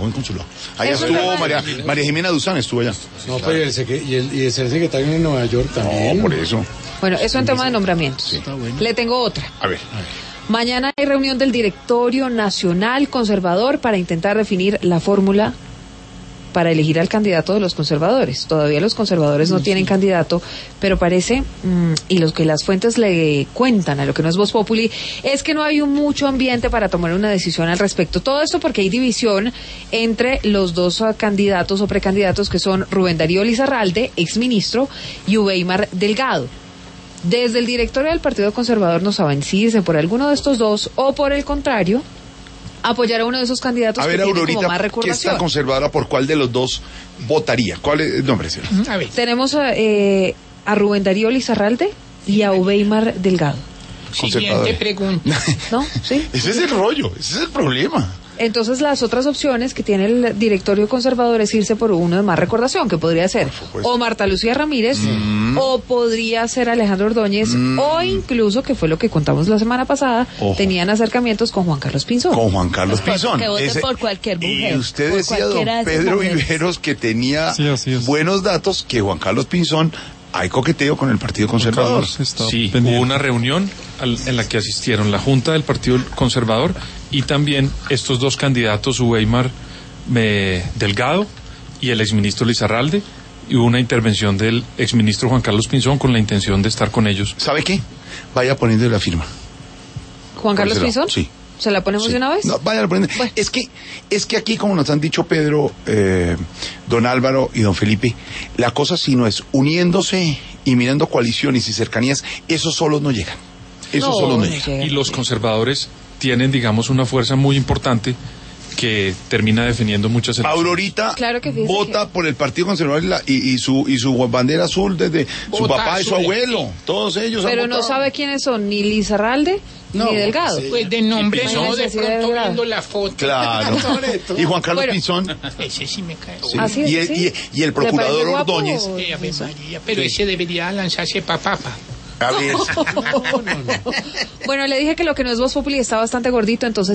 joven consulado. Allá estuvo María Jimena Duzán, estuvo allá. No, pero y el ser secretario en Nueva York también. No, por eso. Bueno, eso en tema de nombramientos. Sí. Le tengo otra. A ver. Mañana hay reunión del Directorio Nacional Conservador para intentar definir la fórmula para elegir al candidato de los conservadores. Todavía los conservadores no tienen candidato, pero parece, y lo que las fuentes le cuentan a lo que no es Voz Populi, es que no hay mucho ambiente para tomar una decisión al respecto. Todo esto porque hay división entre los dos candidatos o precandidatos que son Rubén Darío Lizarralde, exministro, y Uweimar Delgado. Desde el directorio del Partido Conservador no saben si irse por alguno de estos dos o por el contrario apoyar a uno de esos candidatos que tiene como más recordación. ¿Qué está conservadora por cuál de los dos votaría? ¿Cuál es el nombre? A ver. Tenemos a Rubén Darío Lizarralde y a Uweimar Delgado. Siguiente pregunta. ¿No? ¿Sí? Ese es el rollo, ese es el problema. Entonces las otras opciones que tiene el directorio conservador es irse por uno de más recordación, que podría ser o Marta Lucía Ramírez, o podría ser Alejandro Ordóñez, o incluso, que fue lo que contamos la semana pasada, tenían acercamientos con Juan Carlos Pinzón. Con Juan Carlos Pinzón. Que vote por cualquier mujer. Y usted decía, don Pedro Viveros, que tenía buenos datos, que Juan Carlos Pinzón hay coqueteo con el Partido Conservador. Sí, hubo una reunión en la que asistieron la Junta del Partido Conservador y también estos dos candidatos, Uweimar Delgado y el exministro Lizarralde, y hubo una intervención del exministro Juan Carlos Pinzón con la intención de estar con ellos. ¿Sabe qué? Vaya poniendo la firma. ¿Juan Carlos Pinzón? Sí. ¿Se la ponemos de una vez? No, vaya a poner. Bueno. Es que aquí, como nos han dicho Pedro, don Álvaro y don Felipe, la cosa si no es uniéndose y mirando coaliciones y cercanías, esos solos no llegan. Esos solos no llegan. Y los conservadores tienen, digamos, una fuerza muy importante que termina definiendo muchas elecciones. Aurorita vota por el Partido Conservador y su bandera azul desde su papá y su abuelo. Todos ellos. Pero no sabe quiénes son, ni Lizarralde ni Delgado. Pues de nombre no, de pronto viendo la foto. Claro. Y Juan Carlos Pinzón. Ese sí me cae. Sí. Y el procurador Ordóñez. María, pero ese debería lanzarse pa' papa. A ver. Bueno, le dije que lo que no es Voz Populi está bastante gordito, entonces